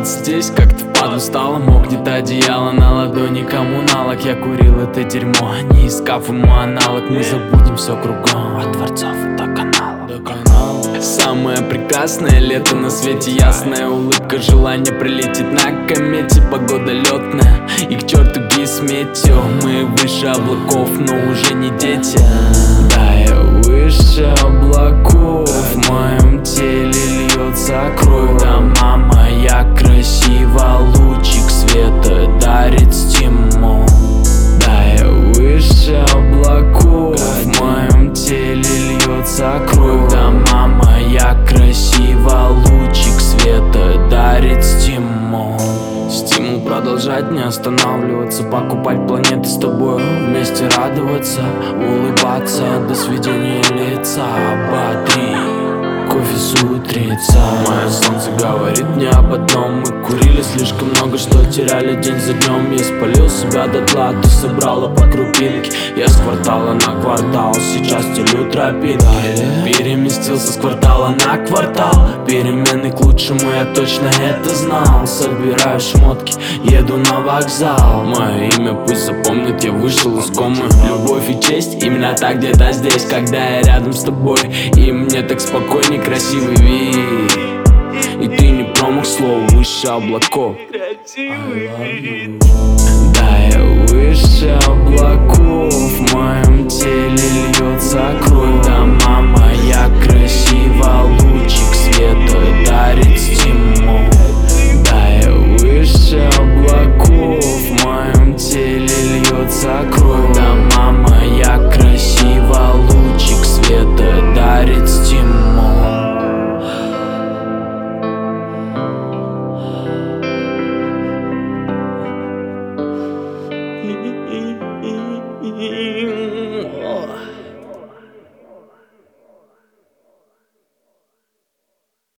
оставаться здесь, как-то впадлу стало. Мог где-то одеяло на ладони, коммуналок. Я курил это дерьмо, не искав ему аналог. Мы забудем все кругом, от дворцов до канала. Самое прекрасное лето на свете, ясная улыбка, желание прилететь на комете. Погода летная, и к черту гисметью. Мы выше облаков, но уже не дети. Да, я выше облаков, в моем теле льется кровь. Да, мама, я красива, лучик света дарит стимул. Да, я выше облаков, в моем теле льется кровь. Да, мама, я красива, лучик света дарит стимул. Стимул продолжать, не останавливаться, покупать планеты с тобой, вместе радоваться, улыбаться до сведения лица. Ободри, кофе с утреца. Мое солнце говорит мне об одном: мы курили слишком много, что теряли день за днем. Я спалил себя дотла, ты собрала по крупинке. Я с квартала на квартал, сейчас стелю тропинки. Переместился с квартала на квартал, перемены к лучшему, я точно это знал. Собираю шмотки, еду на вокзал. Мое имя пусть запомнит, я вышел из комы. Любовь и честь, именно так где-то здесь, когда я рядом с тобой. И мне так спокойней, красивый вид. И ты не промах, слово выше облаков. Да, я выше облаков.